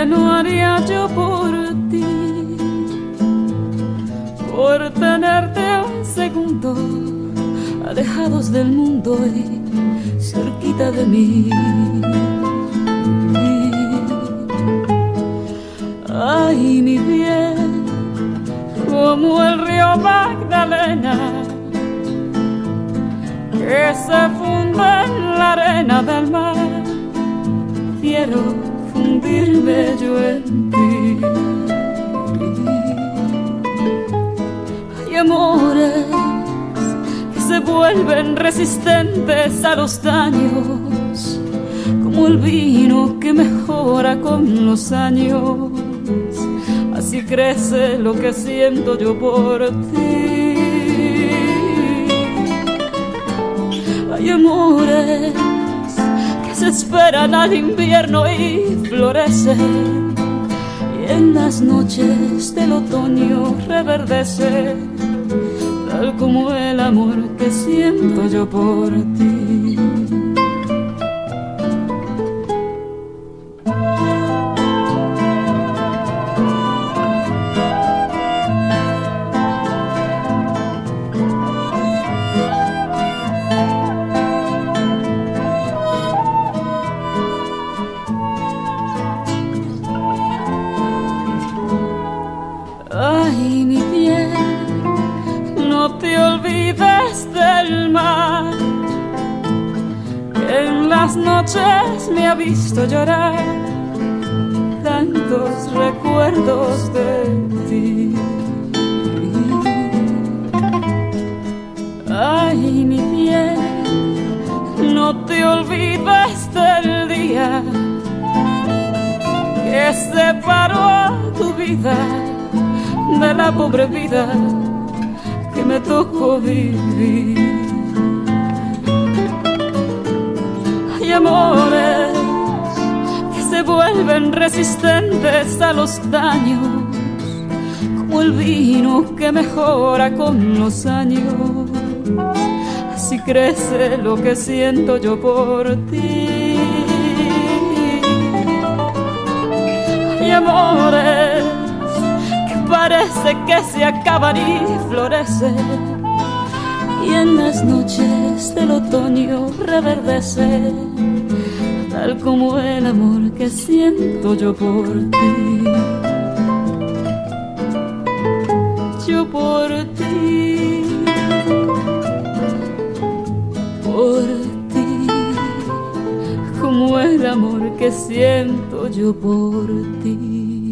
¿Qué no haría yo por ti? Por tenerte un segundo alejados del mundo y cerquita de mí. Ay, mi bien, como el río Magdalena que se funde en la arena del mar, quiero fundirme yo en ti. Hay amores que se vuelven resistentes a los daños, como el vino que mejora con los años. Así crece lo que siento yo por ti. Hay amores que se esperan al invierno y florecen, y en las noches del otoño reverdecen, tal como el amor que siento yo por ti. Ay, mi bien, no te olvides del mar, que en las noches me ha visto llorar tantos recuerdos de ti. Ay, mi bien, no te olvides del día que separó tu vida de la pobre vida que me tocó vivir. Hay amores que se vuelven resistentes a los daños, como el vino que mejora con los años. Así crece lo que siento yo por ti. Hay amores parece que se acaban y florecen, y en las noches del otoño reverdecen, tal como el amor que siento yo por ti. Yo por ti, por ti, como el amor que siento yo por ti.